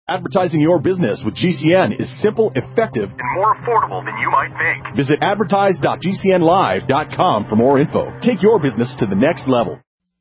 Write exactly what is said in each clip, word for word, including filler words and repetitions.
Advertising your business with G C N is simple, effective, and more affordable than you might think. Visit advertise dot g c n live dot com for more info. Take your business to the next level.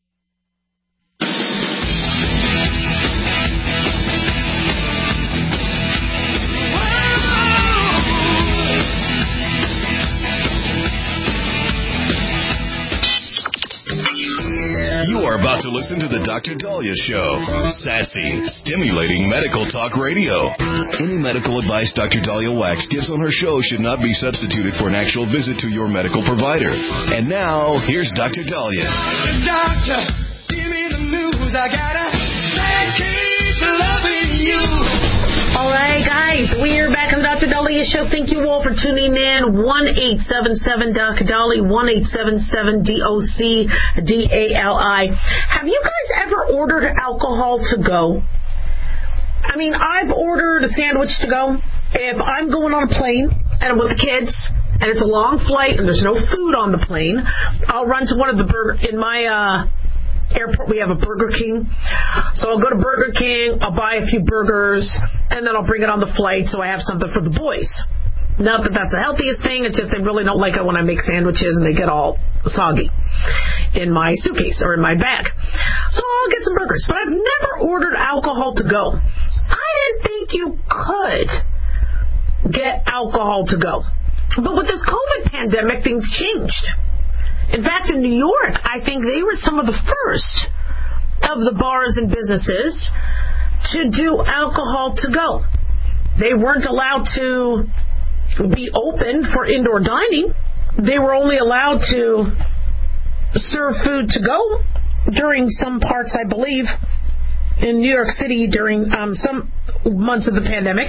You are about to listen to the Doctor Dahlia Show. Sassy, stimulating medical talk radio. Any medical advice Doctor Dahlia Wax gives on her show should not be substituted for an actual visit to your medical provider. And now, here's Doctor Dahlia. Doctor, give me the news. I gotta keep loving you. All right, guys, we're back on the Doctor Dahlia Show. Thank you all for tuning in. one eight seven seven D O C Dahlia, one eight seven seven D O C D A L I. Have you guys ever ordered alcohol to go? I mean, I've ordered a sandwich to go. If I'm going on a plane and I'm with the kids and it's a long flight and there's no food on the plane, I'll run to one of the burger in my uh airport. We have a Burger King, so I'll go to Burger King, I'll buy a few burgers, and then I'll bring it on the flight so I have something for the boys. Not that that's the healthiest thing, it's just they really don't like it when I make sandwiches and they get all soggy in my suitcase or in my bag. So I'll get some burgers, but I've never ordered alcohol to go. I didn't think you could get alcohol to go. But with this COVID pandemic, things changed. In fact, in New York, I think they were some of the first of the bars and businesses to do alcohol to go. They weren't allowed to be open for indoor dining. They were only allowed to serve food to go during some parts, I believe, in New York City during um, some months of the pandemic.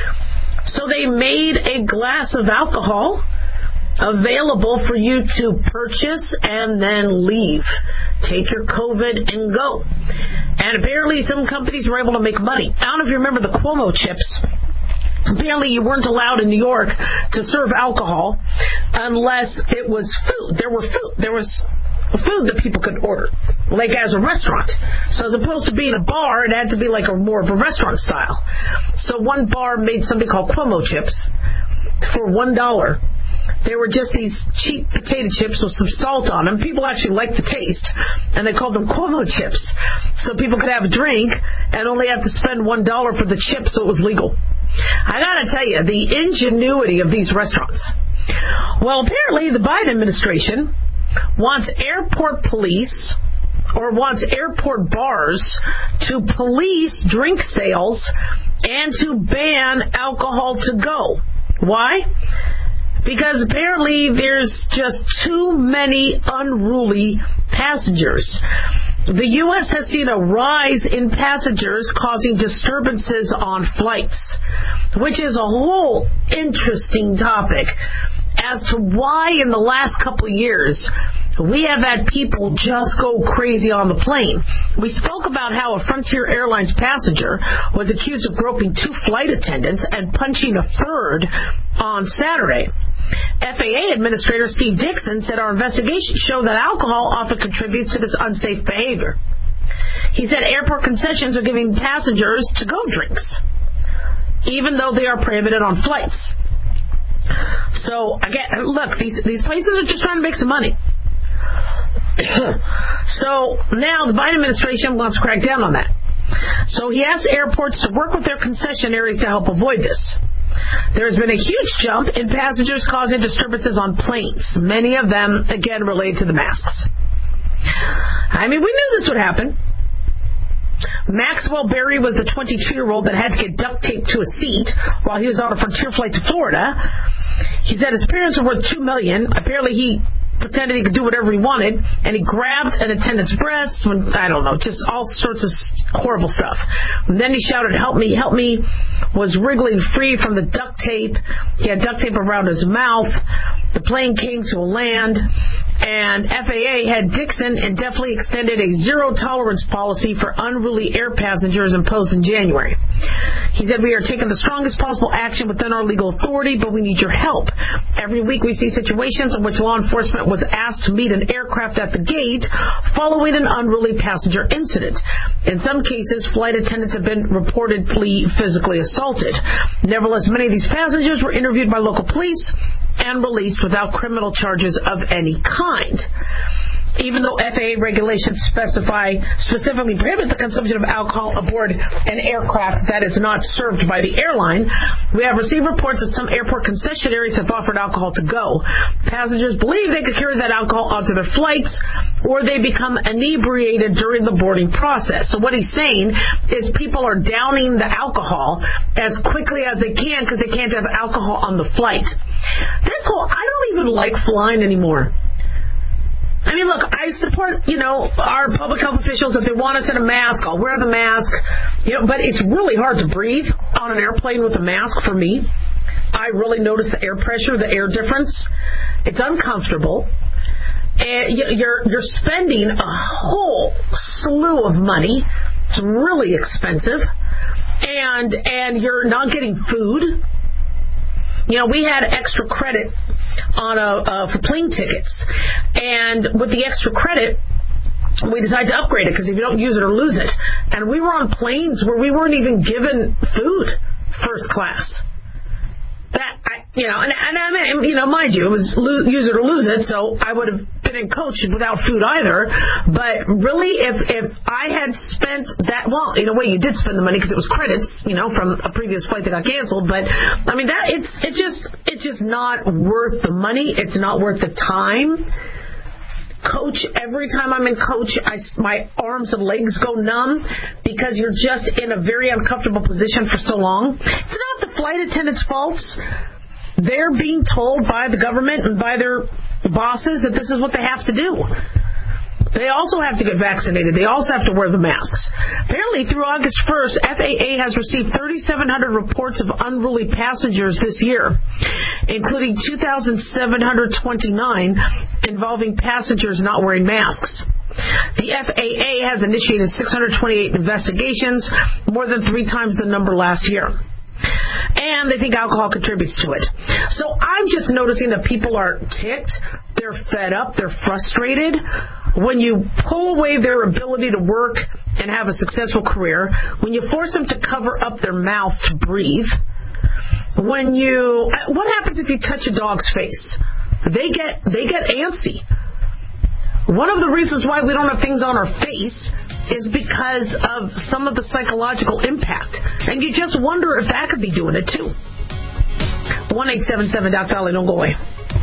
So they made a glass of alcohol available for you to purchase and then leave. Take your COVID and go. And apparently some companies were able to make money. I don't know if you remember the Cuomo chips. Apparently you weren't allowed in New York to serve alcohol unless it was food. There were food. There was food that people could order, like as a restaurant. So as opposed to being a bar, it had to be like a more of a restaurant style. So one bar made something called Cuomo chips for one dollar. They were just these cheap potato chips with some salt on them. People actually liked the taste, and they called them Cuomo chips. So people could have a drink and only have to spend one dollar for the chips, so it was legal. I gotta tell you, the ingenuity of these restaurants. Well, apparently the Biden administration wants airport police or wants airport bars to police drink sales and to ban alcohol to go. Why? Because apparently there's just too many unruly passengers. The U S has seen a rise in passengers causing disturbances on flights, which is a whole interesting topic as to why in the last couple of years we have had people just go crazy on the plane. We spoke about how a Frontier Airlines passenger was accused of groping two flight attendants and punching a third on Saturday. F A A Administrator Steve Dixon said our investigation showed that alcohol often contributes to this unsafe behavior. He said airport concessions are giving passengers to-go drinks, even though they are prohibited on flights. So, again, look, these, these places are just trying to make some money. So now the Biden administration wants to crack down on that. So he asked airports to work with their concessionaires to help avoid this. There has been a huge jump in passengers causing disturbances on planes, many of them, again, related to the masks. I mean, we knew this would happen. Maxwell Berry was the twenty-two-year-old that had to get duct taped to a seat while he was on a Frontier flight to Florida. He said his parents were worth two million dollars. Apparently he pretended he could do whatever he wanted, and he grabbed an attendant's breasts when, I don't know, just all sorts of horrible stuff. And then he shouted, "Help me, help me," was wriggling free from the duct tape. He had duct tape around his mouth. The plane came to a land, and F A A had Dixon indefinitely extended a zero-tolerance policy for unruly air passengers imposed in January. He said, "We are taking the strongest possible action within our legal authority, but we need your help. Every week we see situations in which law enforcement was asked to meet an air aircraft at the gate following an unruly passenger incident. In some cases, flight attendants have been reportedly physically assaulted. Nevertheless, many of these passengers were interviewed by local police and released without criminal charges of any kind. Even though F A A regulations specify specifically prohibit the consumption of alcohol aboard an aircraft that is not served by the airline, we have received reports that some airport concessionaires have offered alcohol to go. Passengers believe they could carry that alcohol onto their flights, or they become inebriated during the boarding process. So what he's saying is people are downing the alcohol as quickly as they can because they can't have alcohol on the flight. This whole, I don't even like flying anymore. I mean, look, I support, you know, our public health officials. If they want us in a mask, I'll wear the mask. You know, but it's really hard to breathe on an airplane with a mask for me. I really notice the air pressure, the air difference. It's uncomfortable. And you're you're spending a whole slew of money. It's really expensive. And and you're not getting food. You know, we had extra credit on a uh, for plane tickets, and with the extra credit, we decided to upgrade it because if you don't use it or lose it. And we were on planes where we weren't even given food first class. That I, you know, and, and I mean, you know, mind you, it was lose, use it or lose it, so I would have been in coach without food either. But really, if if I had spent that, well, in a way, you did spend the money because it was credits, you know, from a previous flight that got canceled. But I mean, that it's it just it's just not worth the money. It's not worth the time. Coach, every time I'm in coach, I, my arms and legs go numb because you're just in a very uncomfortable position for so long. It's not the flight attendants' faults. They're being told by the government and by their bosses that this is what they have to do. They also have to get vaccinated. They also have to wear the masks. Apparently, through August first, F A A has received thirty-seven hundred reports of unruly passengers this year, including two thousand seven hundred twenty-nine involving passengers not wearing masks. The F A A has initiated six hundred twenty-eight investigations, more than three times the number last year. And they think alcohol contributes to it. So I'm just noticing that people are ticked, they're fed up, they're frustrated. When you pull away their ability to work and have a successful career, when you force them to cover up their mouth to breathe, when you, what happens if you touch a dog's face? They get, they get antsy. One of the reasons why we don't have things on our face is because of some of the psychological impact. And you just wonder if that could be doing it too. one eight seven seven Doctor Dolly, don't go away.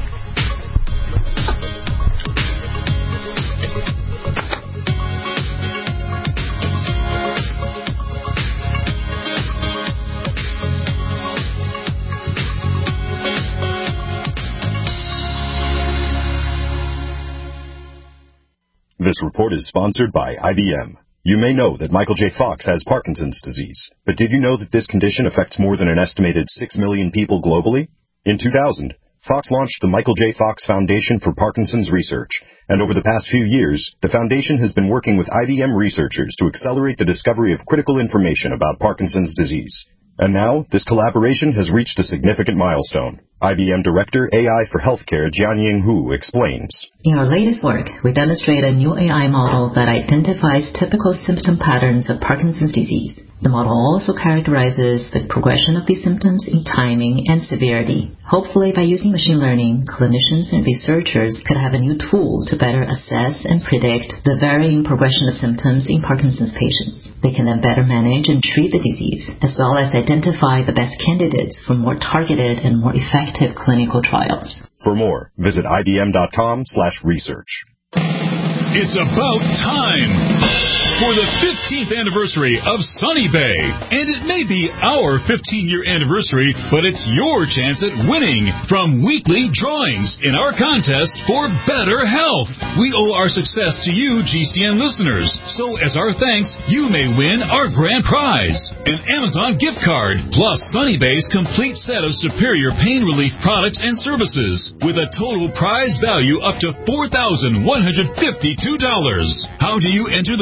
This report is sponsored by I B M. You may know that Michael J. Fox has Parkinson's disease, but did you know that this condition affects more than an estimated six million people globally? In two thousand, Fox launched the Michael J. Fox Foundation for Parkinson's Research, and over the past few years, the foundation has been working with I B M researchers to accelerate the discovery of critical information about Parkinson's disease. And now, this collaboration has reached a significant milestone. I B M Director A I for Healthcare Jianying Hu explains. In our latest work, we demonstrate a new A I model that identifies typical symptom patterns of Parkinson's disease. The model also characterizes the progression of these symptoms in timing and severity. Hopefully, by using machine learning, clinicians and researchers could have a new tool to better assess and predict the varying progression of symptoms in Parkinson's patients. They can then better manage and treat the disease, as well as identify the best candidates for more targeted and more effective clinical trials. For more, visit ibm.com slash research. It's about time for the fifteenth anniversary of Sunny Bay. And it may be our fifteen-year anniversary, but it's your chance at winning from weekly drawings in our contest for better health. We owe our success to you, G C N listeners. So as our thanks, you may win our grand prize, an Amazon gift card, plus Sunny Bay's complete set of superior pain relief products and services, with a total prize value up to four thousand one hundred fifty-two dollars. How do you enter the Sunny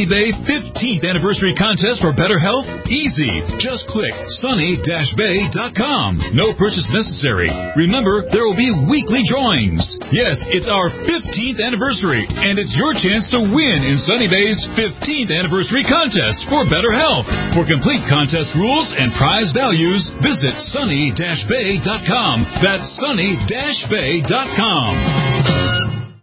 Bay fifteenth Anniversary Contest for Better Health? Easy. Just click sunny dash bay dot com. No purchase necessary. Remember, there will be weekly drawings. Yes, it's our fifteenth anniversary, and it's your chance to win in Sunny Bay's fifteenth Anniversary Contest for Better Health. For complete contest rules and prize values, visit sunny dash bay dot com. That's sunny dash bay dot com.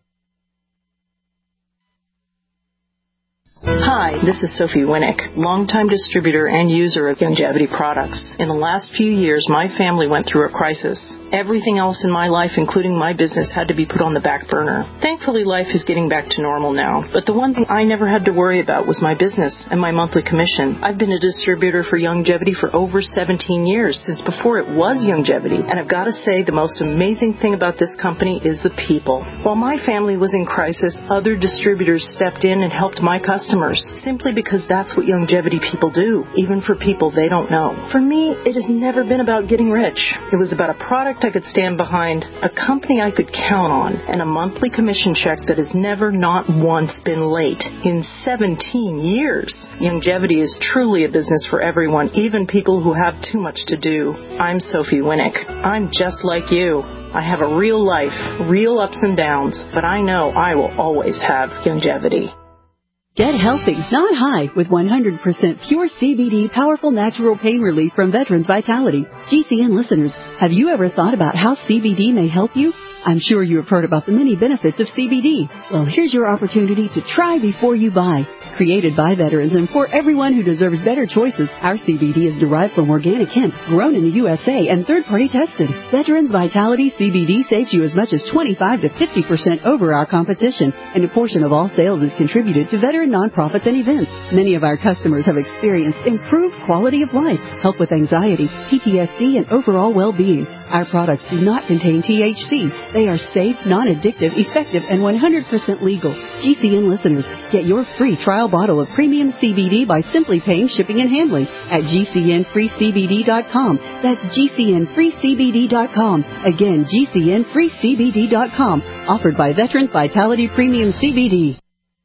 Hi, this is Sophie Winnick, longtime distributor and user of Youngevity products. In the last few years, my family went through a crisis. Everything else in my life, including my business, had to be put on the back burner. Thankfully, life is getting back to normal now. But the one thing I never had to worry about was my business and my monthly commission. I've been a distributor for Youngevity for over seventeen years, since before it was Youngevity. And I've got to say, the most amazing thing about this company is the people. While my family was in crisis, other distributors stepped in and helped my customers, simply because that's what Youngevity people do, even for people they don't know. For me, it has never been about getting rich. It was about a product I could stand behind, a company I could count on, and a monthly commission check that has never not once been late in seventeen years. Youngevity is truly a business for everyone, even people who have too much to do. I'm Sophie Winnick. I'm just like you. I have a real life, real ups and downs, but I know I will always have Youngevity. Get healthy, not high, with one hundred percent pure C B D powerful natural pain relief from Veterans Vitality. G C N listeners, have you ever thought about how C B D may help you? I'm sure you have heard about the many benefits of C B D. Well, here's your opportunity to try before you buy. Created by veterans and for everyone who deserves better choices, our C B D is derived from organic hemp, grown in the U S A and third-party tested. Veterans Vitality C B D saves you as much as twenty-five to fifty percent over our competition, and a portion of all sales is contributed to veteran nonprofits and events. Many of our customers have experienced improved quality of life, help with anxiety, P T S D, and overall well-being. Our products do not contain T H C. They are safe, non-addictive, effective, and one hundred percent legal. G C N listeners, get your free trial bottle of premium C B D by simply paying shipping and handling at G C N free C B D dot com. That's G C N free C B D dot com. Again, G C N free C B D dot com. Offered by Veterans Vitality Premium C B D.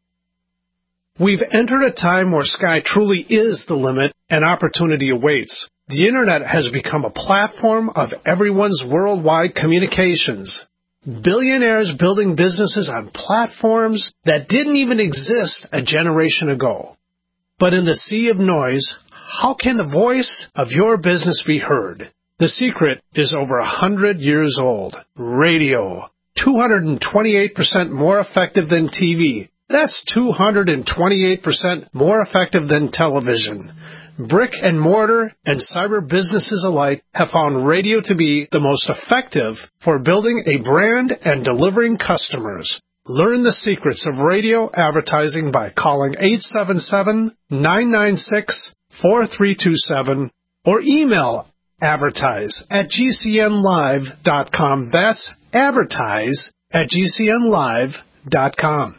We've entered a time where sky truly is the limit and opportunity awaits. The Internet has become a platform of everyone's worldwide communications. Billionaires building businesses on platforms that didn't even exist a generation ago. But in the sea of noise, how can the voice of your business be heard? The secret is over a hundred years old. Radio. two hundred twenty-eight percent more effective than T V. That's two hundred twenty-eight percent more effective than television. Brick and mortar and cyber businesses alike have found radio to be the most effective for building a brand and delivering customers. Learn the secrets of radio advertising by calling eight seven seven, nine nine six, four three two seven or email advertise at G C N live dot com. That's advertise at G C N live dot com.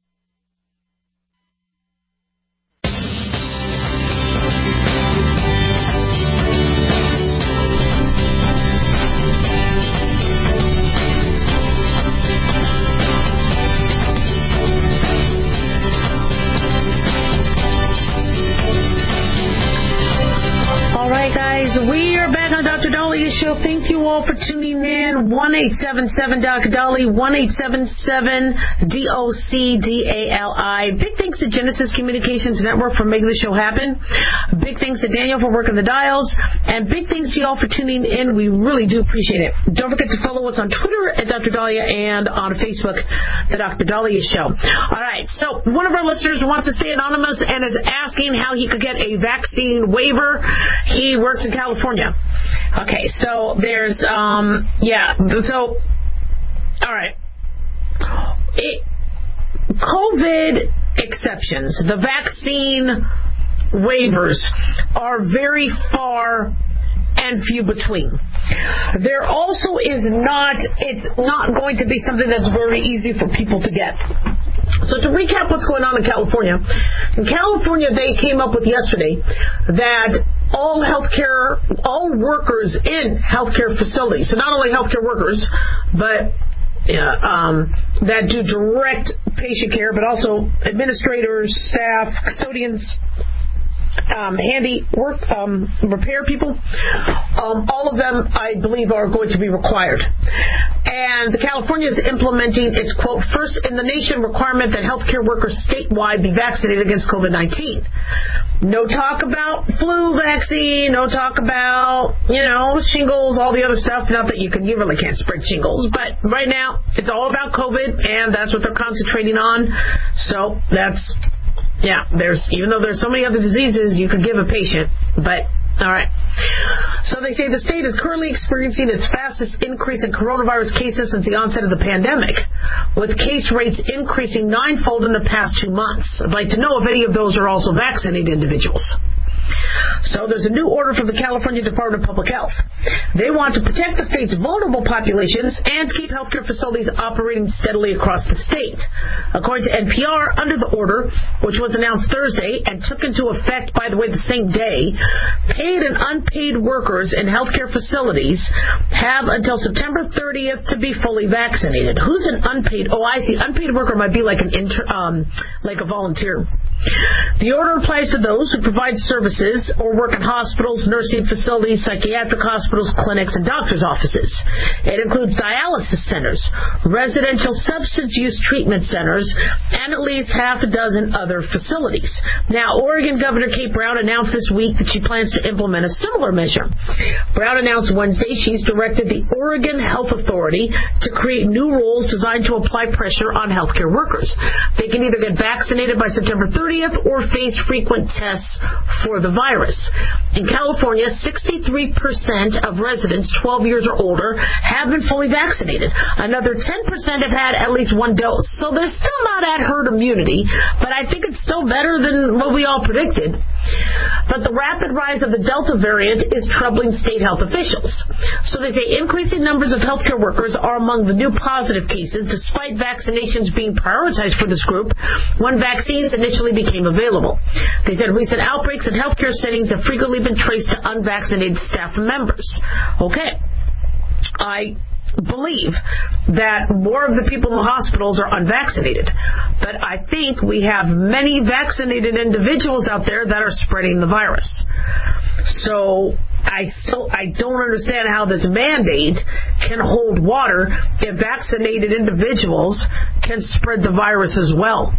We are back on Doctor Dalia's show. Thank you all for tuning in. one eight seven seven Doctor Dali, one eight seven seven D O C D A L I. Big thanks to Genesis Communications Network for making the show happen. Big thanks to Daniel for working the dials. And big thanks to y'all for tuning in. We really do appreciate it. Don't forget to follow us on Twitter at Doctor Dalia and on Facebook, The Doctor Dalia Show. All right. So one of our listeners wants to stay anonymous and is asking how he could get a vaccine waiver. He works in California. Okay, so there's, um, yeah, so, all right. It, COVID exceptions, the vaccine waivers are very far and few between. There also is not, it's not going to be something that's very easy for people to get. So to recap what's going on in California, in California they came up with yesterday that all healthcare, all workers in healthcare facilities, so not only healthcare workers, but uh, um, that do direct patient care, but also administrators, staff, custodians, Um, handy work, um, repair people, um, all of them, I believe, are going to be required. And California is implementing its, quote, first in the nation requirement that healthcare workers statewide be vaccinated against COVID nineteen. No talk about flu vaccine, no talk about, you know, shingles, all the other stuff. Not that you can, you really can't spread shingles, but right now it's all about COVID, and that's what they're concentrating on. So that's... Yeah, there's even though there's so many other diseases you could give a patient, but all right. So they say the state is currently experiencing its fastest increase in coronavirus cases since the onset of the pandemic, with case rates increasing ninefold in the past two months. I'd like to know if any of those are also vaccinated individuals. So there's a new order from the California Department of Public Health. They want to protect the state's vulnerable populations and keep healthcare facilities operating steadily across the state. According to N P R, under the order, which was announced Thursday and took into effect, by the way, the same day, paid and unpaid workers in healthcare facilities have until September thirtieth to be fully vaccinated. Who's an unpaid? Oh, I see. Unpaid worker might be like an inter, um, like a volunteer. The order applies to those who provide services or work in hospitals, nursing facilities, psychiatric hospitals, clinics, and doctors' offices. It includes dialysis centers, residential substance use treatment centers, and at least half a dozen other facilities. Now, Oregon Governor Kate Brown announced this week that she plans to implement a similar measure. Brown announced Wednesday she's directed the Oregon Health Authority to create new rules designed to apply pressure on healthcare workers. They can either get vaccinated by September thirtieth or face frequent tests for the virus. In California, sixty-three percent of residents twelve years or older have been fully vaccinated. Another ten percent have had at least one dose. So they're still not at herd immunity, but I think it's still better than what we all predicted. But the rapid rise of the Delta variant is troubling state health officials. So they say increasing numbers of healthcare workers are among the new positive cases, despite vaccinations being prioritized for this group when vaccines initially became available. They said recent outbreaks in healthcare settings have frequently been traced to unvaccinated staff members. Okay. I believe that more of the people in the hospitals are unvaccinated. But I think we have many vaccinated individuals out there that are spreading the virus. So I still, I don't understand how this mandate can hold water if vaccinated individuals can spread the virus as well.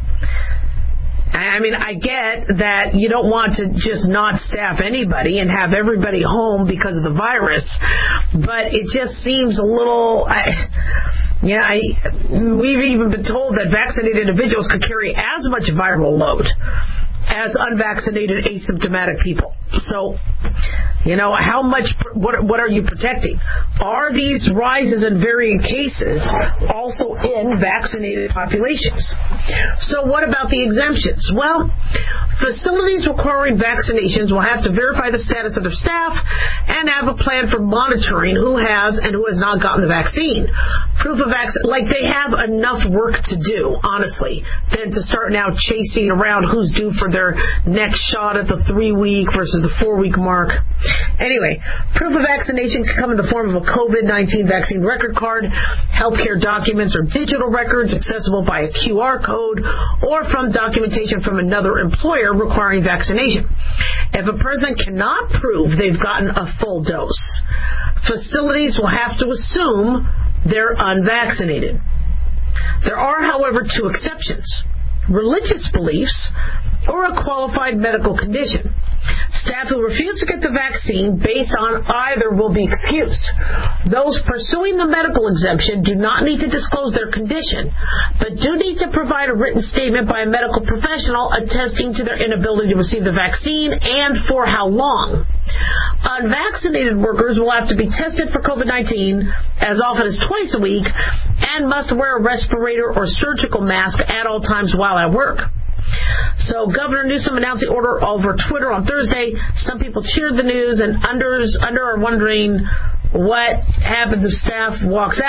I mean, I get that you don't want to just not staff anybody and have everybody home because of the virus, but it just seems a little, I, yeah, I, we've even been told that vaccinated individuals could carry as much viral load as unvaccinated asymptomatic people. So, you know, how much, what, what are you protecting? Are these rises in varying cases also in vaccinated populations? So what about the exemptions? Well, facilities requiring vaccinations will have to verify the status of their staff and have a plan for monitoring who has and who has not gotten the vaccine. Proof of vaccine, like they have enough work to do, honestly, than to start now chasing around who's due for their next shot at the three-week versus the four-week mark. Anyway, proof of vaccination can come in the form of a COVID nineteen vaccine record card, healthcare documents or digital records accessible by a Q R code, or from documentation from another employer requiring vaccination. If a person cannot prove they've gotten a full dose, facilities will have to assume they're unvaccinated. There are, however, two exceptions: religious beliefs or a qualified medical condition. Staff who refuse to get the vaccine based on either will be excused. Those pursuing the medical exemption do not need to disclose their condition, but do need to provide a written statement by a medical professional attesting to their inability to receive the vaccine and for how long. Unvaccinated workers will have to be tested for COVID nineteen as often as twice a week and must wear a respirator or surgical mask at all times while at work. So Governor Newsom announced the order over Twitter on Thursday. Some people cheered the news, and unders under are wondering what happens if staff walks out.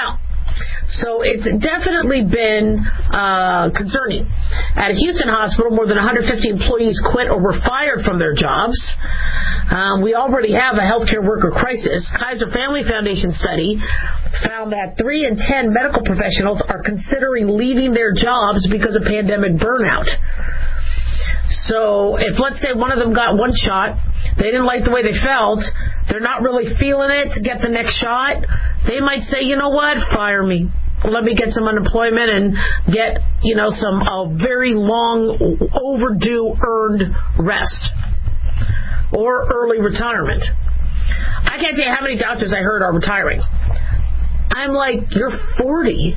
So it's definitely been uh, concerning. At a Houston hospital, more than one hundred fifty employees quit or were fired from their jobs. Um, we already have a healthcare worker crisis. Kaiser Family Foundation study found that three in ten medical professionals are considering leaving their jobs because of pandemic burnout. So if, let's say, one of them got one shot, they didn't like the way they felt, they're not really feeling it to get the next shot, they might say, you know what, fire me. Let me get some unemployment and get, you know, some uh, very long, overdue earned rest or early retirement. I can't tell you how many doctors I heard are retiring. I'm like, you're forty.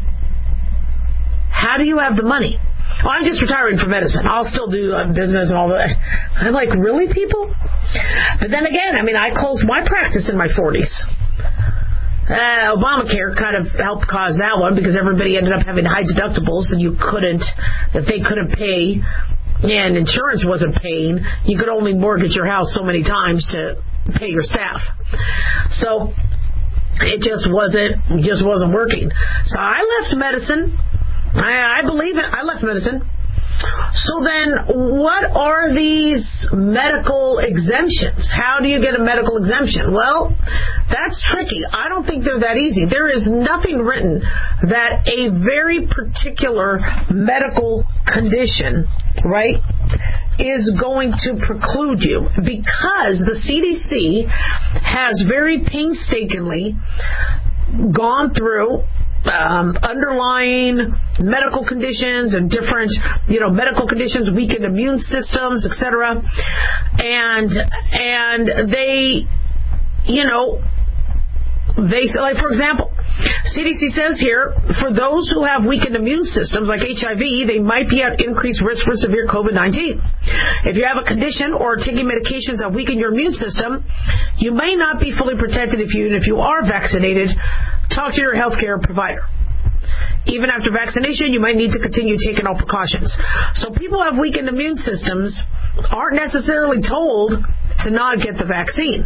How do you have the money? Oh, I'm just retiring from medicine. I'll still do uh, business and all that. I'm like, really, people? But then again, I mean, I closed my practice in my forties. Uh, Obamacare kind of helped cause that one because everybody ended up having high deductibles and you couldn't, if they couldn't pay and insurance wasn't paying, you could only mortgage your house so many times to pay your staff. So it just wasn't, just wasn't working. So I left medicine. I, I believe it. I left medicine. So then, what are these medical exemptions? How do you get a medical exemption? Well, that's tricky. I don't think they're that easy. There is nothing written that a very particular medical condition, right, is going to preclude you because the C D C has very painstakingly gone through Um, underlying medical conditions and different, you know, medical conditions, weakened immune systems, et cetera. And and they, you know, they like, for example, C D C says here, for those who have weakened immune systems like H I V, they might be at increased risk for severe COVID nineteen. If you have a condition or taking medications that weaken your immune system, you may not be fully protected if you, if you are vaccinated. Talk to your healthcare provider. Even after vaccination, you might need to continue taking all precautions. So people who have weakened immune systems aren't necessarily told to not get the vaccine.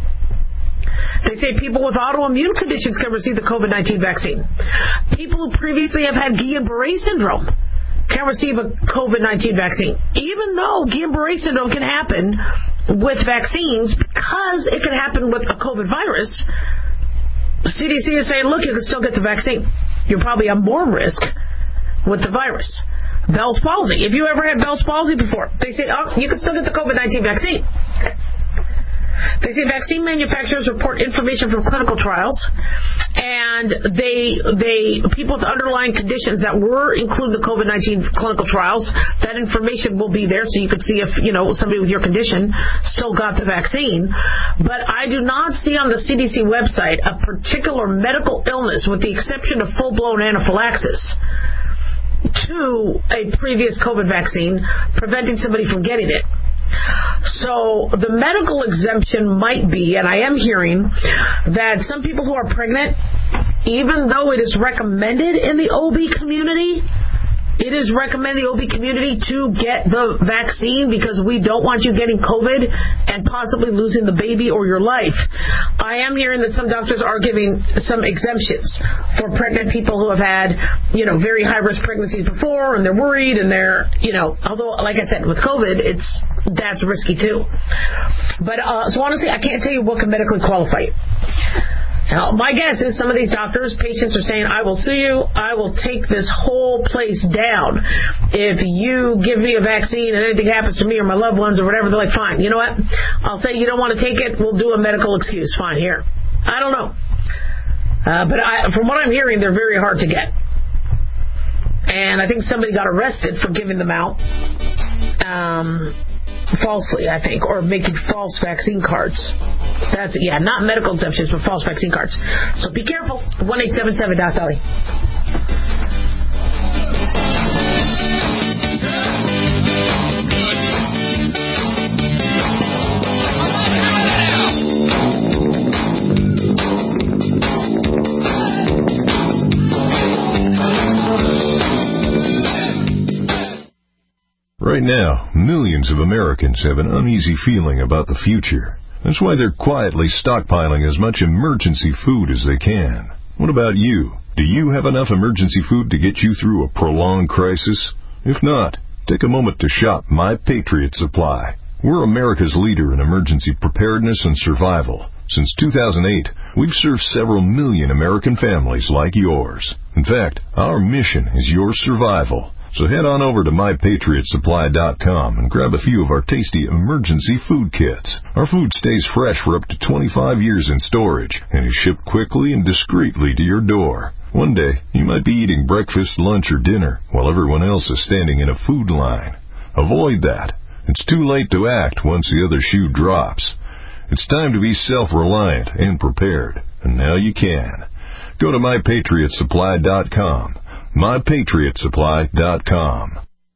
They say people with autoimmune conditions can receive the COVID nineteen vaccine. People who previously have had Guillain-Barré syndrome can receive a COVID nineteen vaccine, even though Guillain-Barré syndrome can happen with vaccines because it can happen with a COVID virus. The C D C is saying, look, you can still get the vaccine. You're probably at more risk with the virus. Bell's palsy. If you ever had Bell's palsy before, they say, oh, you can still get the COVID nineteen vaccine. They say vaccine manufacturers report information from clinical trials, and they they people with underlying conditions that were included in the COVID nineteen clinical trials, that information will be there so you could see if, you know, somebody with your condition still got the vaccine. But I do not see on the C D C website a particular medical illness, with the exception of full-blown anaphylaxis to a previous COVID vaccine, preventing somebody from getting it. So the medical exemption might be, and I am hearing that some people who are pregnant, even though it is recommended in the O B community, it is recommended in the O B community to get the vaccine because we don't want you getting COVID and possibly losing the baby or your life. I am hearing that some doctors are giving some exemptions for pregnant people who have had, you know, very high-risk pregnancies before, and they're worried, and they're, you know, although, like I said, with COVID, it's that's risky too. But, uh, so honestly, I can't tell you what can medically qualify you. Now, my guess is some of these doctors, patients are saying, I will sue you, I will take this whole place down if you give me a vaccine and anything happens to me or my loved ones or whatever. They're like, fine, you know what? I'll say you don't want to take it, we'll do a medical excuse. Fine, here. I don't know. Uh, but I, from what I'm hearing, they're very hard to get. And I think somebody got arrested for giving them out. Um... falsely, I think, or making false vaccine cards. That's, yeah, not medical exemptions, but false vaccine cards. So be careful. one eight seven seven Doc Dolly. Right now, millions of Americans have an uneasy feeling about the future. That's why they're quietly stockpiling as much emergency food as they can. What about you? Do you have enough emergency food to get you through a prolonged crisis? If not, take a moment to shop My Patriot Supply. We're America's leader in emergency preparedness and survival. Since two thousand eight, we've served several million American families like yours. In fact, our mission is your survival. So head on over to my patriot supply dot com and grab a few of our tasty emergency food kits. Our food stays fresh for up to twenty-five years in storage and is shipped quickly and discreetly to your door. One day, you might be eating breakfast, lunch, or dinner while everyone else is standing in a food line. Avoid that. It's too late to act once the other shoe drops. It's time to be self-reliant and prepared, and now you can. Go to my patriot supply dot com. my patriot supply dot com.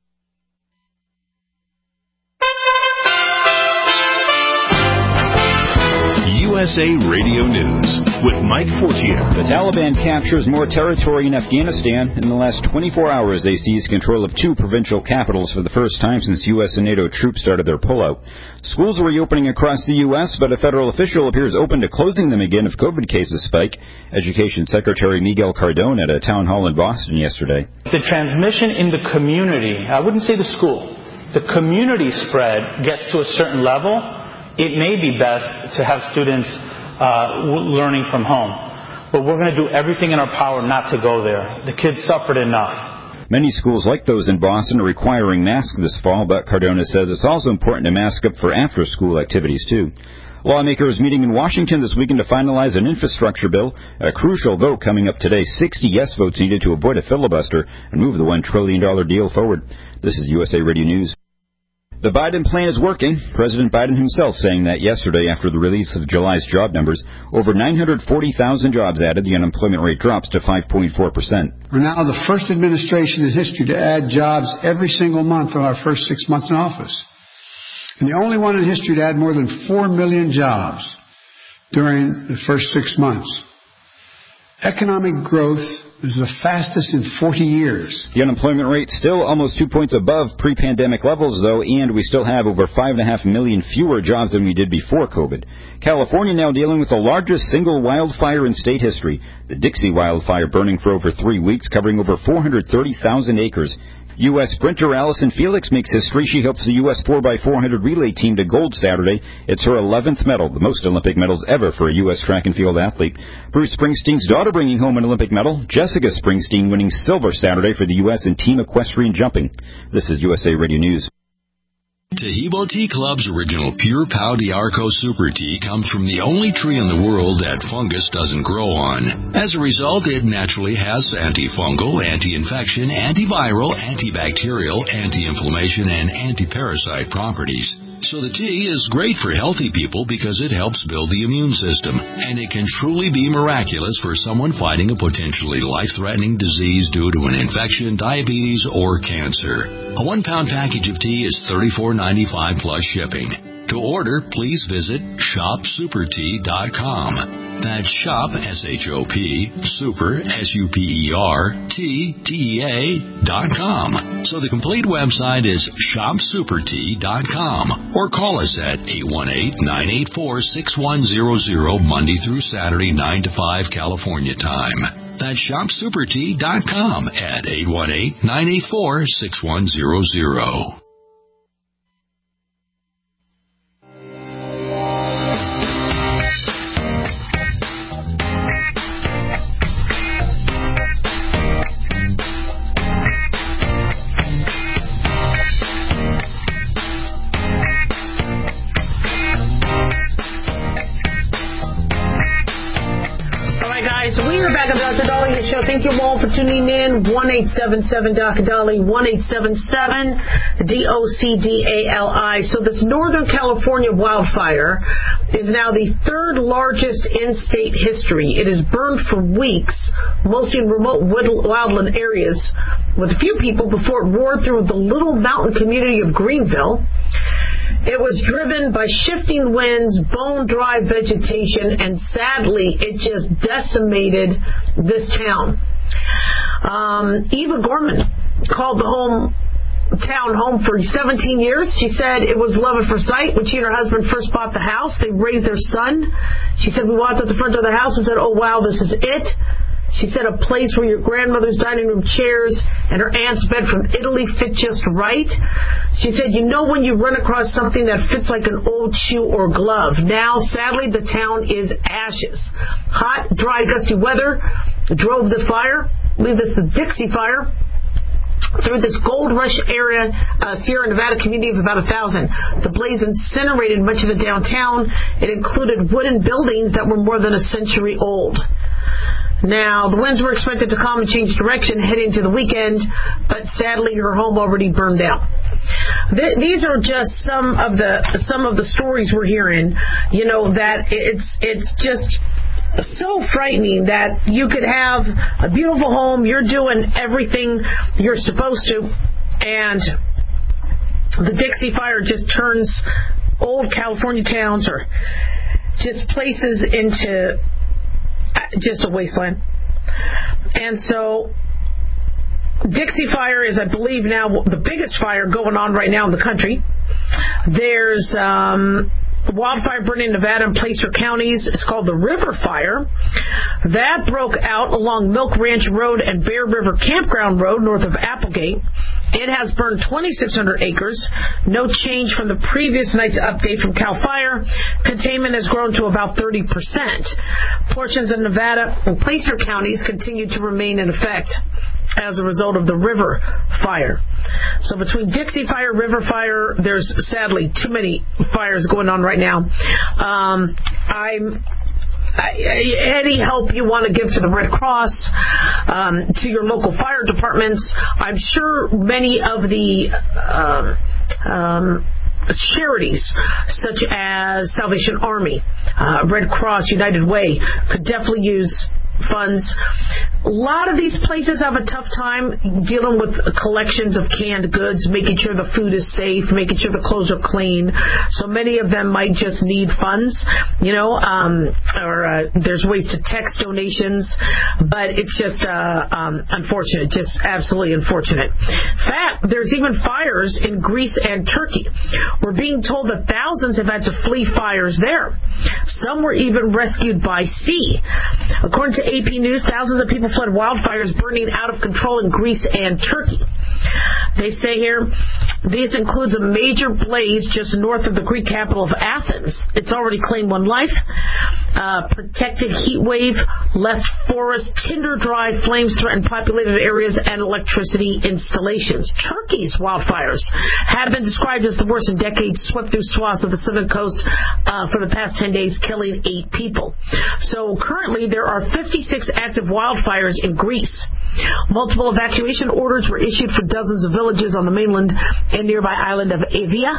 U S A Radio News with Mike Fortier. The Taliban captures more territory in Afghanistan. In the last twenty-four hours, they seized control of two provincial capitals for the first time since U S and NATO troops started their pullout. Schools are reopening across the U S, but a federal official appears open to closing them again if COVID cases spike. Education Secretary Miguel Cardone at a town hall in Boston yesterday. The transmission in the community, I wouldn't say the school, the community spread gets to a certain level, it may be best to have students uh, learning from home. But we're going to do everything in our power not to go there. The kids suffered enough. Many schools like those in Boston are requiring masks this fall, but Cardona says it's also important to mask up for after-school activities, too. Lawmakers meeting in Washington this weekend to finalize an infrastructure bill, a crucial vote coming up today. sixty yes votes needed to avoid a filibuster and move the one trillion dollars deal forward. This is U S A Radio News. The Biden plan is working. President Biden himself saying that yesterday after the release of July's job numbers. Over nine hundred forty thousand jobs added. The unemployment rate drops to five point four percent. We're now the first administration in history to add jobs every single month in our first six months in office. And the only one in history to add more than four million jobs during the first six months. Economic growth is the fastest in forty years. The unemployment rate still almost two points above pre-pandemic levels, though, and we still have over five and a half million fewer jobs than we did before COVID. California now dealing with the largest single wildfire in state history. The Dixie wildfire burning for over three weeks, covering over four hundred thirty thousand acres. U S sprinter Allison Felix makes history. She helps the U S four by four hundred relay team to gold Saturday. It's her eleventh medal, the most Olympic medals ever for a U S track and field athlete. Bruce Springsteen's daughter bringing home an Olympic medal. Jessica Springsteen winning silver Saturday for the U S in team equestrian jumping. This is U S A Radio News. Tahibo Tea Club's original Pure Pau d'Arco Super Tea comes from the only tree in the world that fungus doesn't grow on. As a result, it naturally has antifungal, anti-infection, antiviral, antibacterial, anti-inflammation, and anti-parasite properties. So the tea is great for healthy people because it helps build the immune system, and it can truly be miraculous for someone fighting a potentially life-threatening disease due to an infection, diabetes, or cancer. A one-pound package of tea is thirty-four ninety-five plus shipping. To order, please visit shop super tea dot com. That's shop, S H O P, super, S U P E R, T, T E A, dot com. So the complete website is shop super tea dot com. Or call us at eight one eight, nine eight four, six one zero zero, Monday through Saturday, nine to five California time. That's shop super tea dot com at eight one eight, nine eight four, six one zero zero. Thank you all for tuning in. one eight seven seven D O C D A L I, one eight seven seven D O C D A L I. So this Northern California wildfire is now the third largest in state history. It has burned for weeks, mostly in remote wildland areas, with a few people before it roared through the little mountain community of Greenville. It was driven by shifting winds, bone-dry vegetation, and sadly, it just decimated this town. Um, Eva Gorman called the home town home for seventeen years. She said it was love at first sight. When she and her husband first bought the house, they raised their son. She said, we walked up the front door of the house and said, oh, wow, this is it. She said a place where your grandmother's dining room chairs and her aunt's bed from Italy fit just right. She said, you know when you run across something that fits like an old shoe or glove. Now, sadly, the town is ashes. Hot, dry, gusty weather drove the fire. I believe this is the Dixie Fire. Through this gold rush area, uh, Sierra Nevada community of about a thousand. The blaze incinerated much of the downtown. It included wooden buildings that were more than a century old. Now, the winds were expected to calm and change direction heading to the weekend, but sadly, her home already burned down. Th- these are just some of the some of the stories we're hearing. You know that it's it's just so frightening that you could have a beautiful home, you're doing everything you're supposed to, and the Dixie Fire just turns old California towns or just places into just a wasteland. And so Dixie Fire is, I believe, now the biggest fire going on right now in the country. There's um wildfire burning in Nevada and Placer counties. It's called the River Fire. That broke out along Milk Ranch Road and Bear River Campground Road north of Applegate. It has burned twenty-six hundred acres. No change from the previous night's update from CAL FIRE. Containment has grown to about thirty percent. Portions of Nevada and Placer counties continue to remain in effect as a result of the River Fire. So between Dixie Fire, River Fire, there's sadly too many fires going on right now. Um, I'm I, any help you want to give to the Red Cross, um, to your local fire departments. I'm sure many of the um, um, charities, such as Salvation Army, uh, Red Cross, United Way, could definitely use funds. A lot of these places have a tough time dealing with collections of canned goods, making sure the food is safe, making sure the clothes are clean. So many of them might just need funds, you know, um, or uh, there's ways to text donations, but it's just uh, um, unfortunate, just absolutely unfortunate. In fact, there's even fires in Greece and Turkey. We're being told that thousands have had to flee fires there. Some were even rescued by sea. According to A P News, thousands of people fled wildfires burning out of control in Greece and Turkey. They say here, this includes a major blaze just north of the Greek capital of Athens. It's already claimed one life. Uh, protected heat wave, left forest, tinder dry, flames threatened populated areas, and electricity installations. Turkey's wildfires have been described as the worst in decades, swept through swaths of the southern coast uh, for the past ten days, killing eight people. So currently there are fifty-six active wildfires in Greece. Multiple evacuation orders were issued for dozens of villages on the mainland and nearby island of Evia,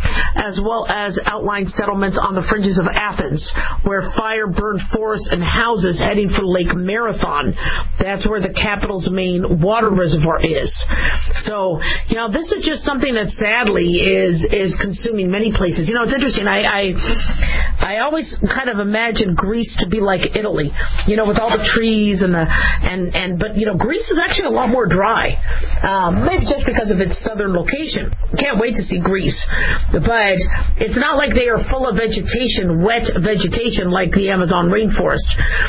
as well as outlying settlements on the fringes of Athens, where fire burned forests and houses heading for Lake Marathon. That's where the capital's main water reservoir is. So, you know, this is just something that sadly is is consuming many places. You know, it's interesting. I I, I always kind of imagine Greece to be like Italy, you know, with all the trees and the and and but you know, Greece is actually a lot more dry. Um, maybe just because of its southern location. Can't wait to see Greece. But it's not like they are full of vegetation, wet vegetation like the Amazon rainforest.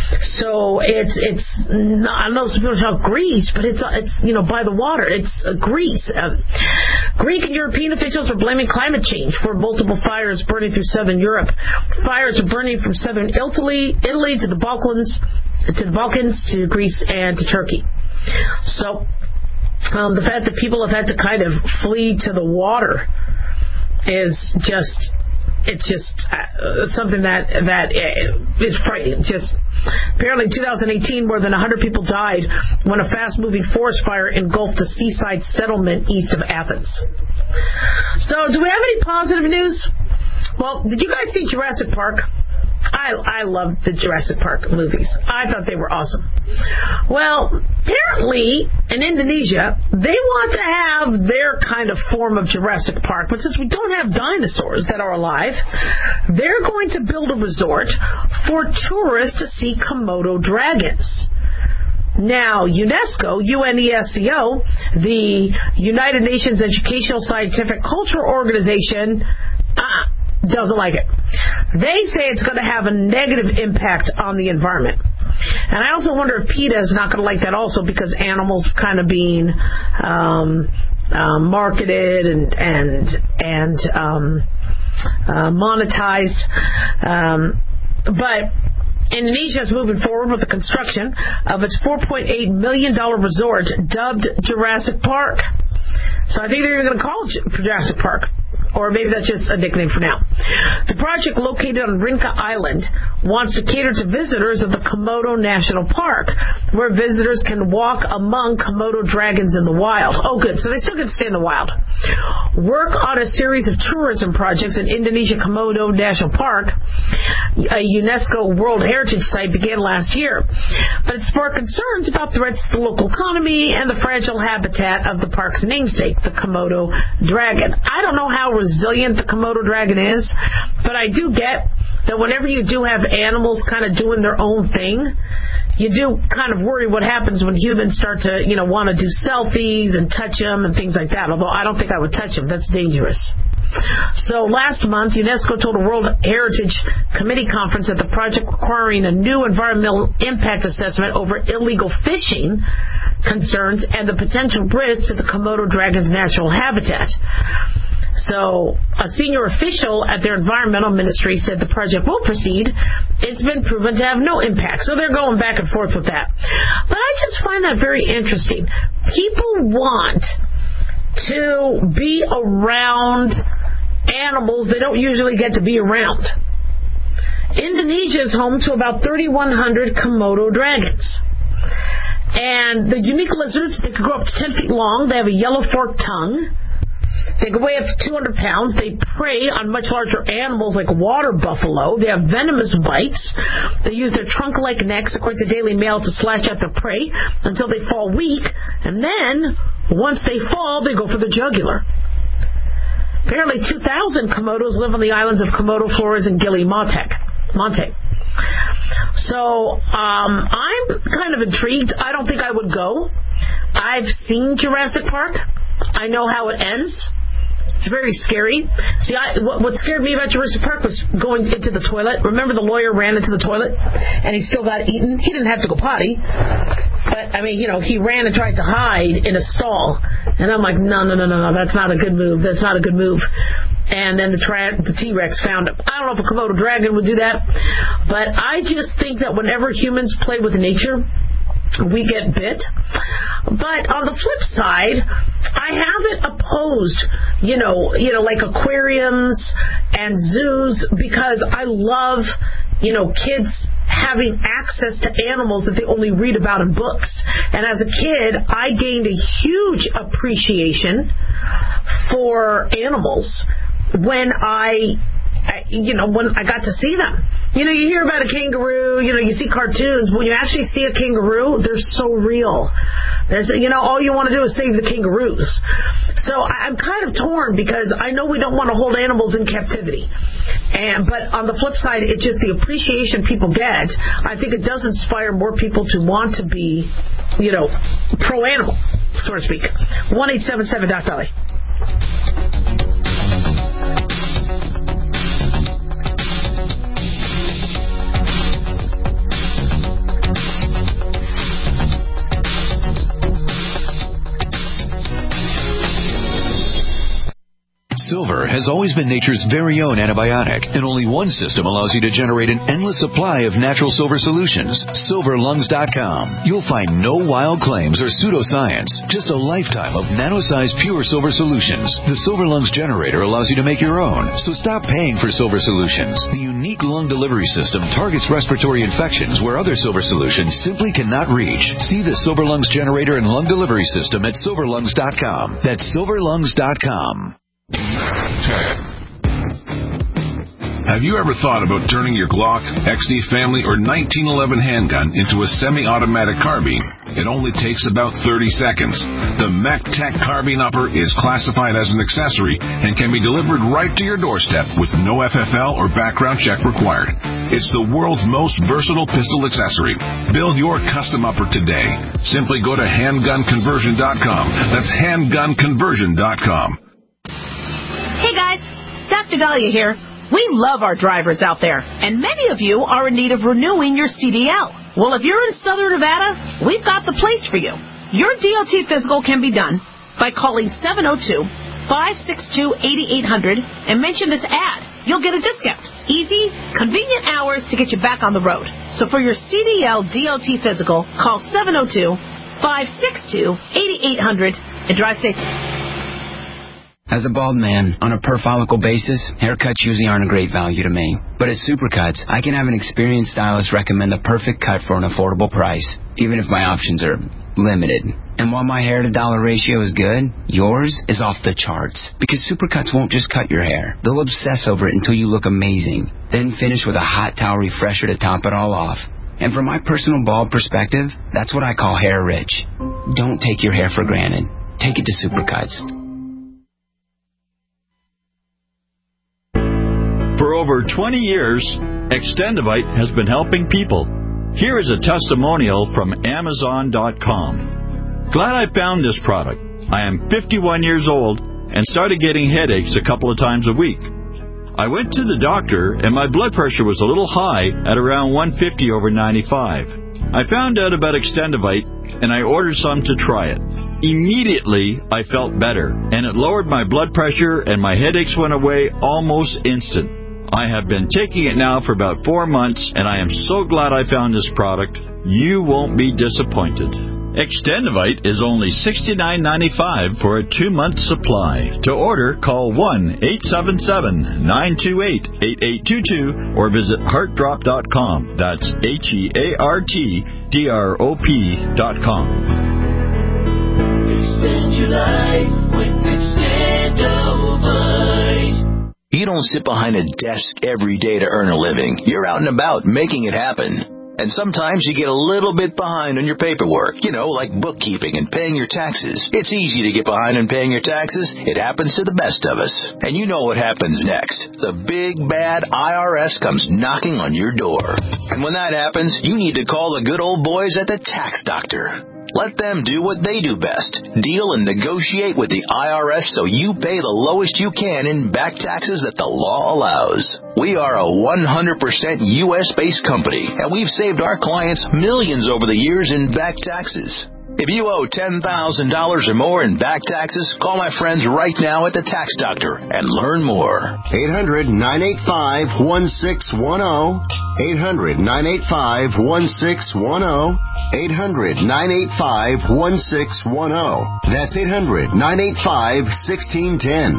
So it's it's not, I don't know if people talk Greece, but it's it's you know by the water. It's uh, Greece. Um, Greek and European officials are blaming climate change for multiple fires burning through southern Europe. Fires are burning from southern Italy, Italy to the Balkans, to the Balkans, to Greece, and to Turkey. So um, the fact that people have had to kind of flee to the water is just, it's just uh, something that that is frightening. Just apparently in two thousand eighteen, more than one hundred people died when a fast-moving forest fire engulfed a seaside settlement east of Athens. So, do we have any positive news? Well, did you guys see Jurassic Park? I, I loved the Jurassic Park movies. I thought they were awesome. Well, apparently in Indonesia, they want to have their kind of form of Jurassic Park, but since we don't have dinosaurs that are alive, they're going to build a resort for tourists to see Komodo dragons. Now, UNESCO, U N E S C O, the United Nations Educational, Scientific, Cultural Organization, uh, doesn't like it. They say it's going to have a negative impact on the environment. And I also wonder if PETA is not going to like that also, because animals kind of being um, uh, marketed and and and um, uh, monetized. Um, but Indonesia is moving forward with the construction of its four point eight million dollars resort dubbed Jurassic Park. So I think they're going to call it Jurassic Park. Or maybe that's just a nickname for now. The project, located on Rinca Island, wants to cater to visitors of the Komodo National Park, where visitors can walk among Komodo dragons in the wild. Oh, good. So they still get to stay in the wild. Work on a series of tourism projects in Indonesia Komodo National Park, a UNESCO World Heritage Site, began last year. But it sparked concerns about threats to the local economy and the fragile habitat of the park's namesake, the Komodo dragon. I don't know how resilient the Komodo dragon is, but I do get that whenever you do have animals kind of doing their own thing, you do kind of worry what happens when humans start to, you know, want to do selfies and touch them and things like that, although I don't think I would touch them. That's dangerous. So last month, UNESCO told a World Heritage Committee conference that the project requiring a new environmental impact assessment over illegal fishing concerns and the potential risk to the Komodo dragon's natural habitat. So a senior official at their environmental ministry said the project will proceed. It's been proven to have no impact. So they're going back and forth with that. But I just find that very interesting. People want to be around animals they don't usually get to be around. Indonesia is home to about thirty-one hundred Komodo dragons. And the unique lizards, they can grow up to ten feet long. They have a yellow forked tongue. They can weigh up to two hundred pounds. They prey on much larger animals like water buffalo. They have venomous bites. They use their trunk-like necks, according to Daily Mail, to slash at their prey until they fall weak. And then, once they fall, they go for the jugular. Apparently, two thousand Komodos live on the islands of Komodo, Flores, and Gili Monte. Monte. So, um, I'm kind of intrigued. I don't think I would go. I've seen Jurassic Park. I know how it ends. It's very scary. See, I, what, what scared me about Jurassic Park was going into the toilet. Remember the lawyer ran into the toilet and he still got eaten? He didn't have to go potty. But, I mean, you know, he ran and tried to hide in a stall. And I'm like, no, no, no, no, no, that's not a good move. That's not a good move. And then the, tra- the T-Rex found him. I don't know if a Komodo dragon would do that. But I just think that whenever humans play with nature, we get bit. But on the flip side, I haven't opposed, you know, you know, like aquariums and zoos, because I love, you know, kids having access to animals that they only read about in books. And as a kid, I gained a huge appreciation for animals when I, you know, when I got to see them. You know, you hear about a kangaroo, you know, you see cartoons. When you actually see a kangaroo, they're so real. There's, you know, all you want to do is save the kangaroos. So I'm kind of torn, because I know we don't want to hold animals in captivity. And But on the flip side, it's just the appreciation people get. I think it does inspire more people to want to be, you know, pro-animal, so to speak. one eight seven seven Doc Dolly. Silver has always been nature's very own antibiotic, and only one system allows you to generate an endless supply of natural silver solutions. silver lungs dot com. You'll find no wild claims or pseudoscience, just a lifetime of nano-sized pure silver solutions. The Silver Lungs generator allows you to make your own, so stop paying for silver solutions. The unique lung delivery system targets respiratory infections where other silver solutions simply cannot reach. See the Silver Lungs generator and lung delivery system at silver lungs dot com. That's silver lungs dot com. Have you ever thought about turning your Glock, X D Family, or nineteen eleven handgun into a semi-automatic carbine? It only takes about thirty seconds. The MechTech Carbine Upper is classified as an accessory and can be delivered right to your doorstep with no F F L or background check required. It's the world's most versatile pistol accessory. Build your custom upper today. Simply go to handgun conversion dot com. That's handgun conversion dot com. Hey guys, Doctor Dahlia here. We love our drivers out there, and many of you are in need of renewing your C D L. Well, if you're in Southern Nevada, we've got the place for you. Your D O T physical can be done by calling seven oh two, five six two, eight eight zero zero and mention this ad. You'll get a discount. Easy, convenient hours to get you back on the road. So for your C D L D O T physical, call seven oh two, five six two, eight eight zero zero and drive safe. As a bald man, on a per-follicle basis, haircuts usually aren't a great value to me. But at Supercuts, I can have an experienced stylist recommend the perfect cut for an affordable price, even if my options are limited. And while my hair-to-dollar ratio is good, yours is off the charts. Because Supercuts won't just cut your hair. They'll obsess over it until you look amazing. Then finish with a hot towel refresher to top it all off. And from my personal bald perspective, that's what I call hair rich. Don't take your hair for granted. Take it to Supercuts. For over twenty years, Extendivite has been helping people. Here is a testimonial from Amazon dot com. Glad I found this product. I am fifty-one years old and started getting headaches a couple of times a week. I went to the doctor and my blood pressure was a little high at around one fifty over ninety-five. I found out about Extendivite and I ordered some to try it. Immediately, I felt better, and it lowered my blood pressure and my headaches went away almost instant. I have been taking it now for about four months, and I am so glad I found this product. You won't be disappointed. Extendivite is only sixty-nine ninety-five for a two-month supply. To order, call one eight seven seven, nine two eight, eight eight two two or visit heart drop dot com. That's H E A R T D R O P dot com. Extend your life with Extendivite. You don't sit behind a desk every day to earn a living. You're out and about making it happen. And sometimes you get a little bit behind on your paperwork, you know, like bookkeeping and paying your taxes. It's easy to get behind on paying your taxes. It happens to the best of us. And you know what happens next. The big, bad I R S comes knocking on your door. And when that happens, you need to call the good old boys at the Tax Doctor. Let them do what they do best. Deal and negotiate with the I R S so you pay the lowest you can in back taxes that the law allows. We are a one hundred percent U S-based company, and we've saved our clients millions over the years in back taxes. If you owe ten thousand dollars or more in back taxes, call my friends right now at the Tax Doctor and learn more. eight hundred, nine eight five, one six one zero. eight hundred, nine eight five, one six one zero. eight hundred, nine eight five, one six one zero. That's eight hundred, nine eight five, one six one zero.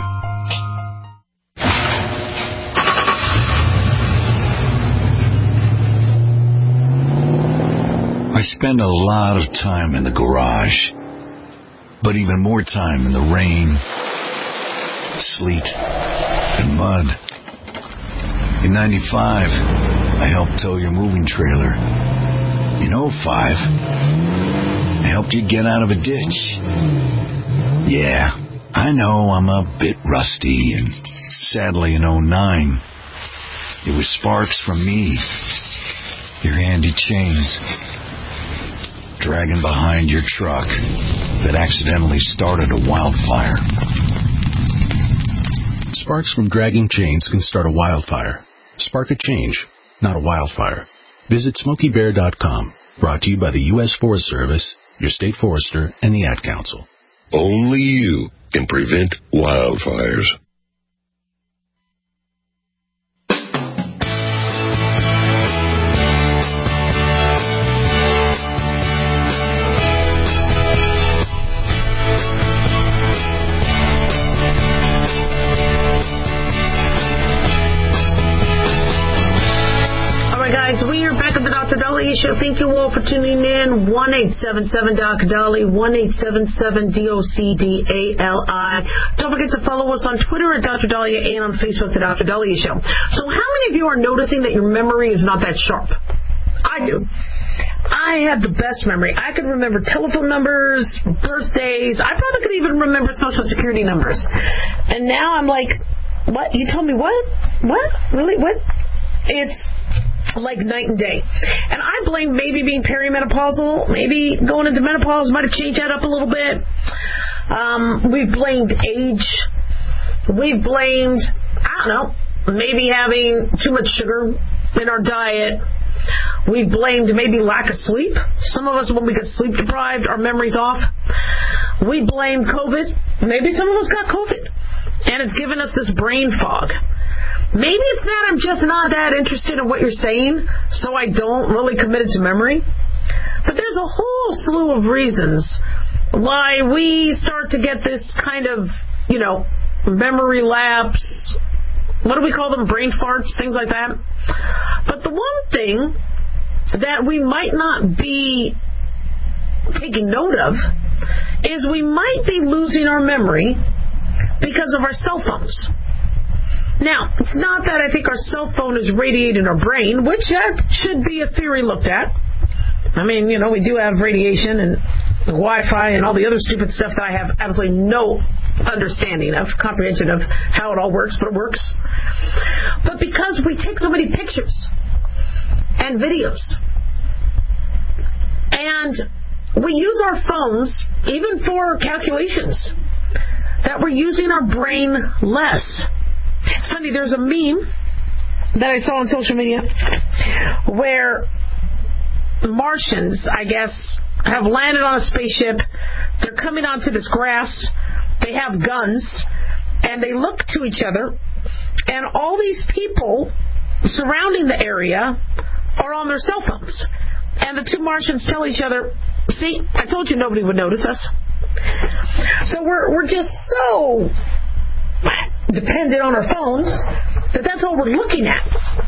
I spend a lot of time in the garage, but even more time in the rain, sleet, and mud. In ninety-five, I helped tow your moving trailer. In oh five, I helped you get out of a ditch. Yeah, I know I'm a bit rusty, and sadly in oh nine, it was sparks from me, your handy chains, dragging behind your truck that accidentally started a wildfire. Sparks from dragging chains can start a wildfire. Spark a change, not a wildfire. Visit Smokey Bear dot com. Brought to you by the U S Forest Service, your state forester, and the Ad Council. Only you can prevent wildfires. Guys, we are back at the Doctor Dahlia Show. Thank you all for tuning in. one eight seven seven D O C Dali, one eight seven seven D O C D A L I. Don't forget to follow us on Twitter at Doctor Dahlia and on Facebook, The Doctor Dahlia Show. So how many of you are noticing that your memory is not that sharp? I do. I have the best memory. I could remember telephone numbers, birthdays. I probably could even remember social security numbers. And now I'm like, what? You told me what? What? Really? What? It's like night and day. And I blame maybe being perimenopausal, maybe going into menopause might have changed that up a little bit. Um, we've blamed age. We've blamed, I don't know, maybe having too much sugar in our diet. We've blamed maybe lack of sleep. Some of us, when we get sleep deprived, our memory's off. We blame COVID. Maybe some of us got COVID, and it's given us this brain fog. Maybe it's that I'm just not that interested in what you're saying, so I don't really commit it to memory. But there's a whole slew of reasons why we start to get this kind of, you know, memory lapse. What do we call them? Brain farts, things like that. But the one thing that we might not be taking note of is we might be losing our memory because of our cell phones. Now, it's not that I think our cell phone is radiating our brain, which that should be a theory looked at. I mean, you know, we do have radiation and Wi-Fi and all the other stupid stuff that I have absolutely no understanding of, comprehension of how it all works, but it works. But because we take so many pictures and videos, and we use our phones even for calculations, that we're using our brain less. It's funny, there's a meme that I saw on social media where Martians, I guess, have landed on a spaceship. They're coming onto this grass. They have guns, and they look to each other, and all these people surrounding the area are on their cell phones. And the two Martians tell each other, see, I told you nobody would notice us. So we're we're just so dependent on our phones that that's all we're looking at.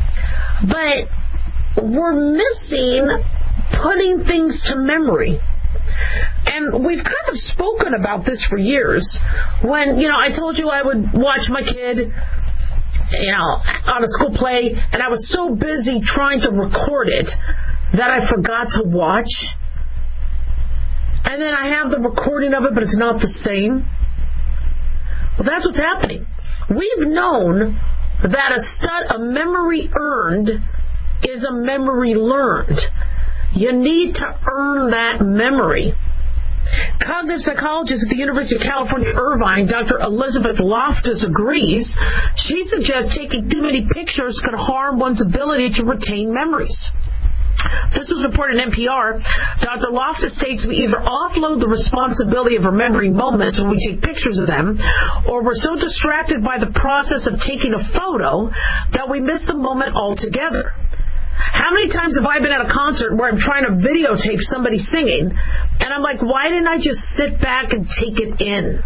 But we're missing putting things to memory. And we've kind of spoken about this for years. When, you know, I told you I would watch my kid, you know, on a school play, and I was so busy trying to record it that I forgot to watch. And then I have the recording of it, but it's not the same. Well, that's what's happening. We've known that a stud, a memory earned is a memory learned. You need to earn that memory. Cognitive psychologist at the University of California, Irvine, Doctor Elizabeth Loftus agrees. She suggests taking too many pictures could harm one's ability to retain memories. This was reported in N P R. Doctor Loftus states we either offload the responsibility of remembering moments when we take pictures of them, or we're so distracted by the process of taking a photo that we miss the moment altogether. How many times have I been at a concert where I'm trying to videotape somebody singing, and I'm like, why didn't I just sit back and take it in?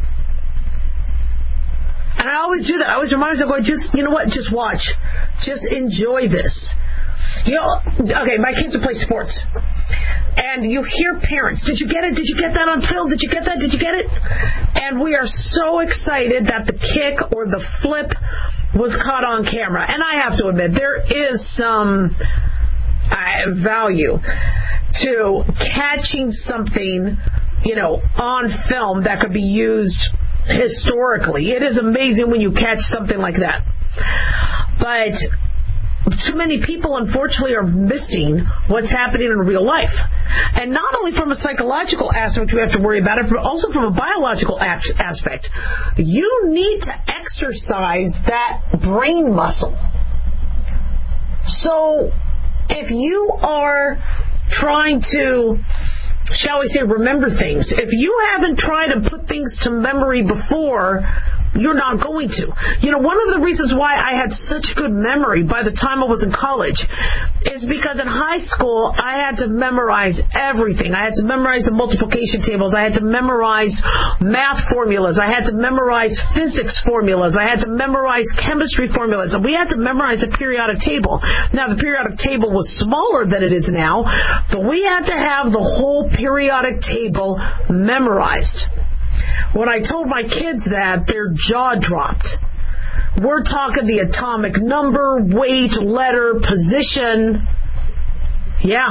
And I always do that. I always remind myself, just, you know what, just watch. Just enjoy this. You know, okay, my kids will play sports, and you hear parents, did you get it? Did you get that on film? Did you get that? Did you get it? And we are so excited that the kick or the flip was caught on camera. And I have to admit, there is some uh, value to catching something, you know, on film that could be used historically. It is amazing when you catch something like that. But too many people, unfortunately, are missing what's happening in real life. And not only from a psychological aspect we have to worry about it, but also from a biological aspect. You need to exercise that brain muscle. So if you are trying to, shall we say, remember things, if you haven't tried to put things to memory before, you're not going to. You know, one of the reasons why I had such good memory by the time I was in college is because in high school I had to memorize everything. I had to memorize the multiplication tables. I had to memorize math formulas. I had to memorize physics formulas. I had to memorize chemistry formulas. And we had to memorize a periodic table. Now, the periodic table was smaller than it is now, but we had to have the whole periodic table memorized. When I told my kids that, their jaw dropped. We're talking the atomic number, weight, letter, position. Yeah.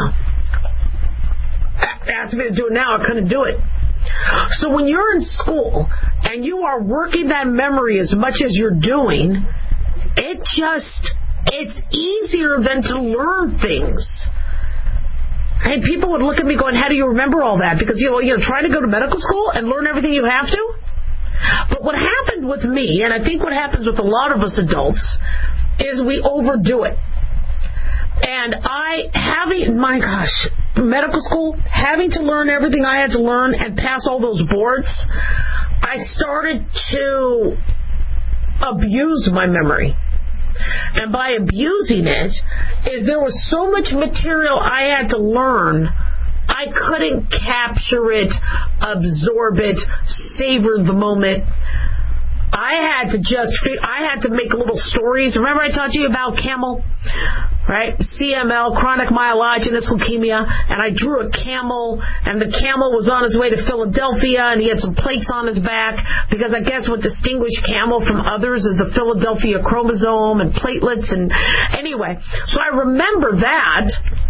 Asked me to do it now, I couldn't do it. So when you're in school and you are working that memory as much as you're doing, it just, it's easier than to learn things. And people would look at me going, how do you remember all that? Because, you know, you're trying to go to medical school and learn everything you have to? But what happened with me, and I think what happens with a lot of us adults, is we overdo it. And I, having, my gosh, medical school, having to learn everything I had to learn and pass all those boards, I started to abuse my memory. And by abusing it, is there was so much material I had to learn, I couldn't capture it, absorb it, savor the moment. I had to just, I had to make little stories. Remember I taught you about camel, right? C M L, chronic myelogenous leukemia, and I drew a camel, and the camel was on his way to Philadelphia, and he had some plates on his back, because I guess what distinguished camel from others is the Philadelphia chromosome and platelets, and anyway, so I remember that,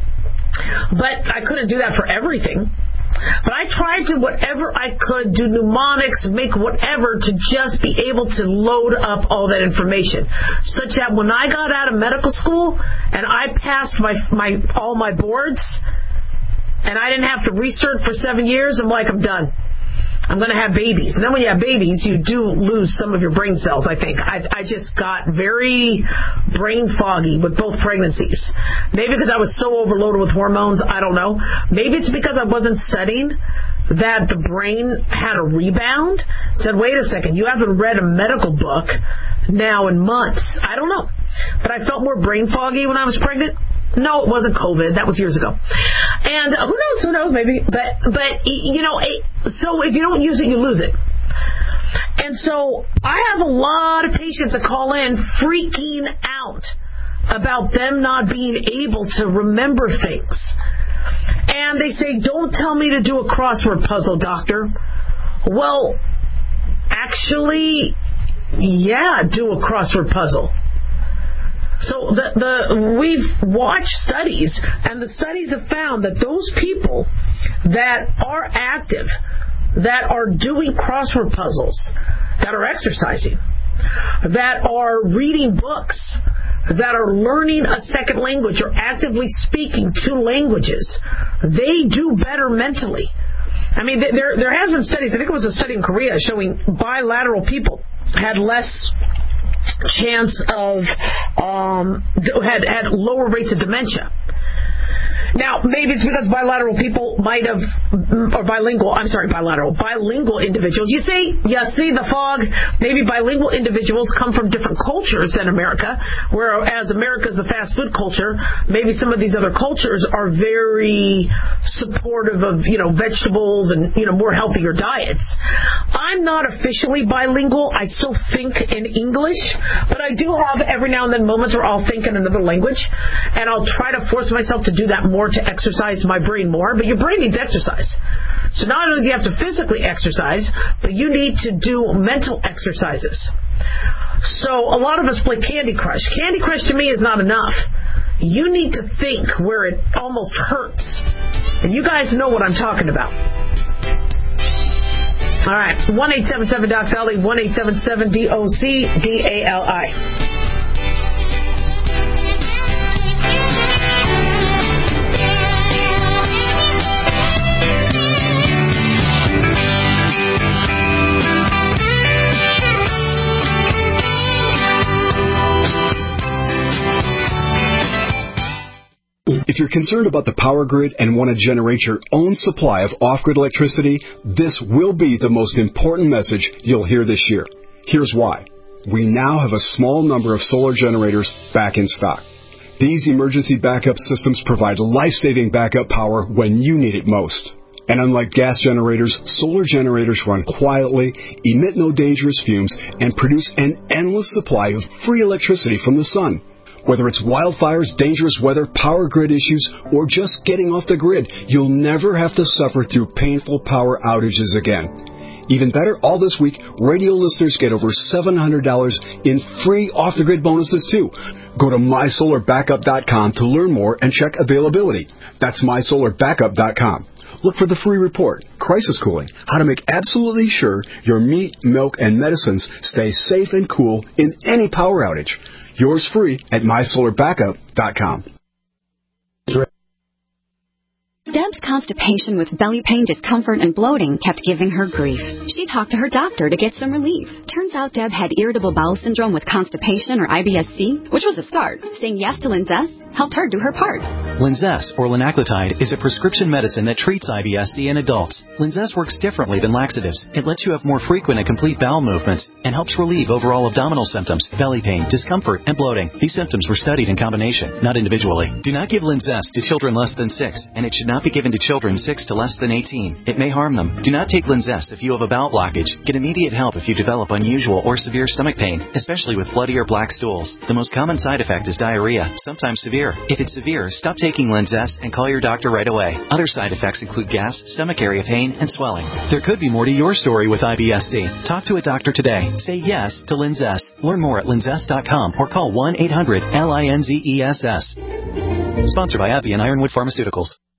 but I couldn't do that for everything. But I tried to, whatever I could, do mnemonics, make whatever to just be able to load up all that information, such that when I got out of medical school and I passed my my all my boards and I didn't have to research for seven years, I'm like, I'm done. I'm going to have babies. And then when you have babies, you do lose some of your brain cells, I think. I, I just got very brain foggy with both pregnancies. Maybe because I was so overloaded with hormones, I don't know. Maybe it's because I wasn't studying that the brain had a rebound. Said, wait a second, you haven't read a medical book now in months. I don't know. But I felt more brain foggy when I was pregnant. No, it wasn't COVID. That was years ago. And who knows? Who knows? Maybe. But, but you know, so if you don't use it, you lose it. And so I have a lot of patients that call in freaking out about them not being able to remember things. And they say, don't tell me to do a crossword puzzle, doctor. Well, actually, yeah, do a crossword puzzle. So the, the we've watched studies, and the studies have found that those people that are active, that are doing crossword puzzles, that are exercising, that are reading books, that are learning a second language or actively speaking two languages, they do better mentally. I mean, there there has been studies, I think it was a study in Korea, showing bilateral people had less chance of um, had had lower rates of dementia. Now, maybe it's because bilateral people might have, or bilingual, I'm sorry, bilateral, bilingual individuals. You see, you see the fog. Maybe bilingual individuals come from different cultures than America, whereas America is the fast food culture. Maybe some of these other cultures are very supportive of, you know, vegetables and, you know, more healthier diets. I'm not officially bilingual. I still think in English, but I do have every now and then moments where I'll think in another language, and I'll try to force myself to do that more, to exercise my brain more, but your brain needs exercise. So not only do you have to physically exercise, but you need to do mental exercises. So a lot of us play Candy Crush. Candy Crush to me is not enough. You need to think where it almost hurts. And you guys know what I'm talking about. All right, one eight seven seven D O C Dali, one eight seven seven D O C D A L I. If you're concerned about the power grid and want to generate your own supply of off-grid electricity, this will be the most important message you'll hear this year. Here's why. We now have a small number of solar generators back in stock. These emergency backup systems provide life-saving backup power when you need it most. And unlike gas generators, solar generators run quietly, emit no dangerous fumes, and produce an endless supply of free electricity from the sun. Whether it's wildfires, dangerous weather, power grid issues, or just getting off the grid, you'll never have to suffer through painful power outages again. Even better, all this week, radio listeners get over seven hundred dollars in free off-the-grid bonuses, too. Go to my solar backup dot com to learn more and check availability. That's my solar backup dot com. Look for the free report, Crisis Cooling, how to make absolutely sure your meat, milk, and medicines stay safe and cool in any power outage. Yours free at my solar backup dot com. Deb Deb's constipation with belly pain, discomfort, and bloating kept giving her grief. She talked to her doctor to get some relief. Turns out Deb had irritable bowel syndrome with constipation, or I B S C, which was a start. Saying yes to Linzess helped her do her part. Linzess, or linaclotide, is a prescription medicine that treats I B S C in adults. Linzess works differently than laxatives. It lets you have more frequent and complete bowel movements and helps relieve overall abdominal symptoms, belly pain, discomfort, and bloating. These symptoms were studied in combination, not individually. Do not give Linzess to children less than six, and it should not be given to children six to less than eighteen. It may harm them. Do not take Linzess if you have a bowel blockage. Get immediate help if you develop unusual or severe stomach pain, especially with bloody or black stools. The most common side effect is diarrhea, sometimes severe. If it's severe, stop taking Linzess and call your doctor right away. Other side effects include gas, stomach area pain, and swelling. There could be more to your story with I B S C. Talk to a doctor today. Say yes to Linzess. Learn more at linzess dot com or call one eight hundred L I N Z E S S. Sponsored by AbbVie and Ironwood Pharmaceuticals.